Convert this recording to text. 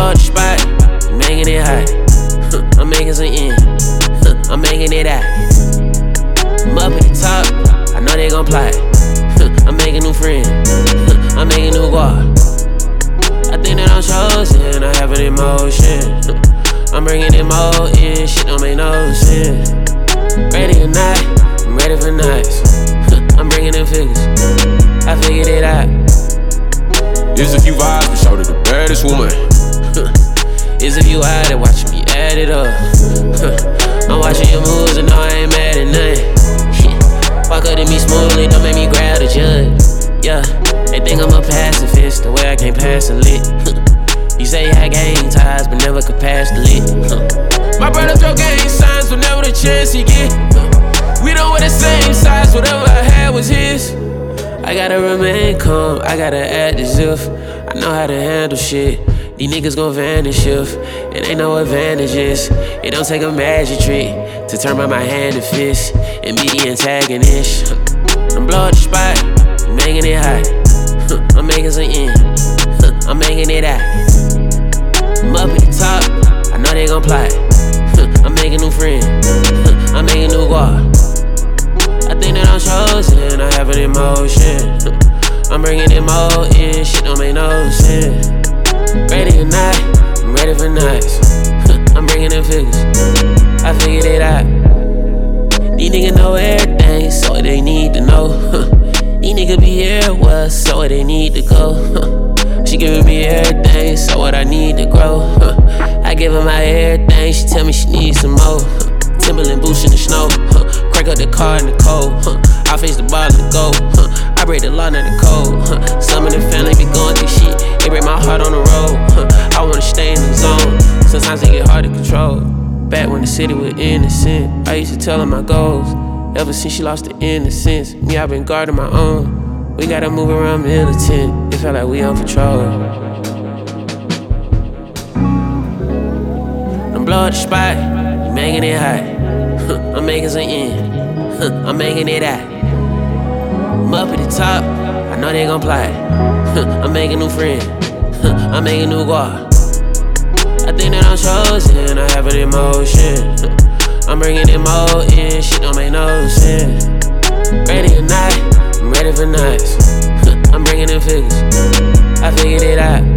blow up the spot, I'm making it hot. I'm making some in, I'm making it out. I'm up at the top, I know they gon' plot. I'm making new friends, I'm making new guap. I think that I'm chosen, I have an emotion. I'm bringing it more in, shit don't make no sense. Ready or not, I'm ready for nights. I'm bringing in figures, I figured it out. There's a few vibes, but shorty the baddest woman. It's a few out there watching me add it up. I'm watching your moves and no, I ain't mad at nothing. Walk up to me smoothly, don't make me grab the judge. Yeah, they think I'm a pacifist, the way I can't pass a lick. You say you had gang ties, but never could pass the lick. My brother throw gang signs whenever the chance he get. We don't wear the same size, whatever I had was his. I gotta remain calm, I gotta act as if I know how to handle shit. These niggas gon' vanish if it ain't no advantages. It don't take a magic trick to turn by my hand to fist and be the antagonist. I'm blow up the spot, I'm making it hot. I'm making some in, I'm making it out. I'm up at the top, I know they gon' plot. I'm making new friends, I'm making new guap. I think that I'm chosen, I have an emotion. I'm bringing it more in, shit don't make no sense. Ready or not, I'm ready for nights. I'm bringing in figures, I figured it out. These niggas know everything, so what they need to know. These niggas be here, well, so what they need to go. She giving me everything, so what I need to grow. I give her my everything, she tell me she needs some more. Timberland boots in the snow, crank up the car in the cold. I face the bottle and go, I break the law, not the code. Some of the family be going through shit, they break my heart on the road. I wanna stay in the zone, sometimes it get hard to control. Back when the city was innocent, I used to tell her my goals. Ever since she lost the innocence, me, I've been guarding my own. We gotta move around militant, it felt like we on patrol. I'm blow up the spot, I'm making it hot. I'm making some in, I'm making it out. I'm up at the top, I know they gon' plot. I'm making new friends, I'm making new guap. I think that I'm chosen, I have an emotion. I'm bringing it more in, shit don't make no sense. Ready or not, I'm ready for nights. I'm bringing in figures, I figured it out.